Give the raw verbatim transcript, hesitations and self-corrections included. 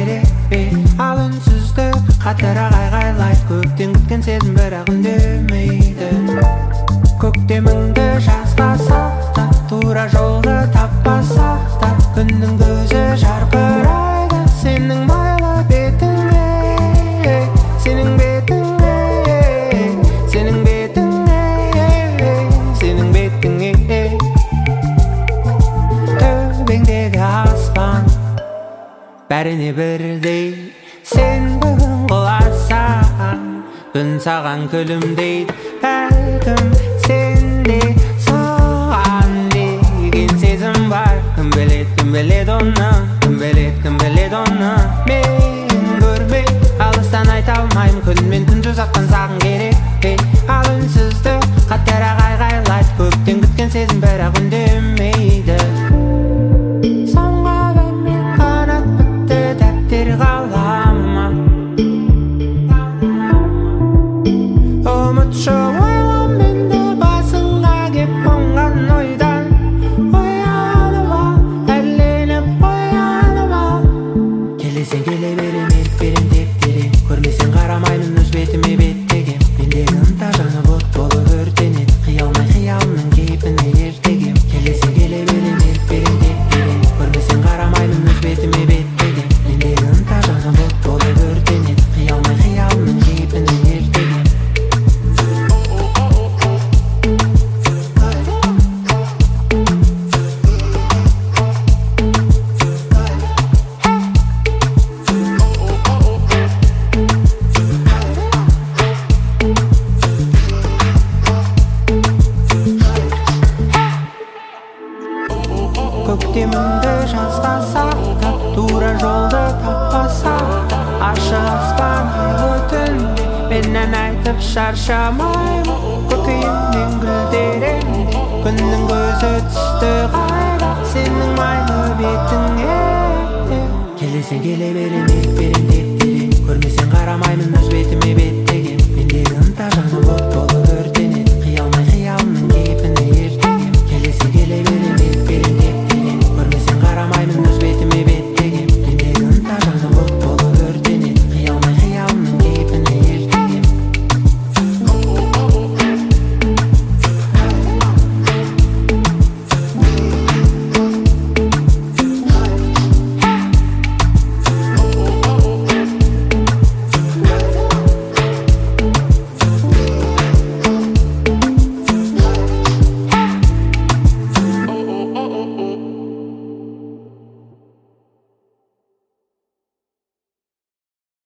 керек. Ал үнсіздік қатарақ айғайлайды, көктен күткен сезім бірақ үндемейді. Көктеміңді жазға сақта, тура жолды таппасақ та, күннің көзі жарқырайды сенің майлы бетіңе, сенің бетіңе, сенің бетіңе, сенің бетіңе. Төбеңдегі аспан бәріне бірдей, сен бүгін құласаң күн саған күлімдейді. Бәлкім сенде саған деген сезім бар. Кім біледі, кім біледі оны, кім біледі, кім біледі оны. Мен көрмей алыстан айта алмаймын, күн мен түнді ұзақтан саған керек. Ал үнсіздік қатарақ айғайлайды, көптен күткен сезім бірақ үндемейді. Самғады мен қанат бітті дәптер қаламыма, ұмытшы ойлам менде басыңа кеп қонған ойдан. Оянып ал, әрленіп оянып ал. Келесен келе берем, ерік берем деп терең, көрмесең қарамаймын өз бетіме беттегем. Мендегі ынта жанып от болып өртенеді, қиялмай қиялымның кейпіне ертегем. Келесен келе берем, ерік берем деп терең, көрмесең қарамаймын өз бетіме беттегем. Мендегі ынта жанып от болып өртенеді, қиялмай қиялымның кейпіне ертегем. Көктеміңді жазға сақтап, тура жолды таппасақ, ашық аспан айлы түнде мен ән айтып шаршамаймын. Көкейімнен гүлдерімде күннің көзі түсті қайда сенің майлы бетіңе. Келесен келе берем, ерік берем деп терең, көрмесең қарамаймын өз бетіме беттегем. Мендегі ынта жанып